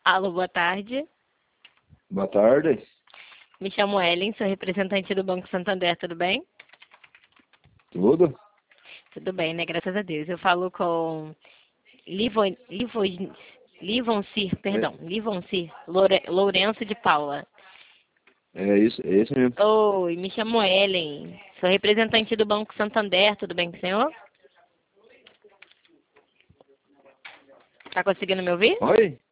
Alô, boa tarde. Boa tarde. Me chamo Ellen, sou representante do Banco Santander, tudo bem? Tudo? Tudo bem, né? Graças a Deus. Eu falo com Livoncir Lourenço de Paula. É isso mesmo. Oi, me chamo Ellen, sou representante do Banco Santander, tudo bem com o senhor? Tá conseguindo me ouvir? Oi?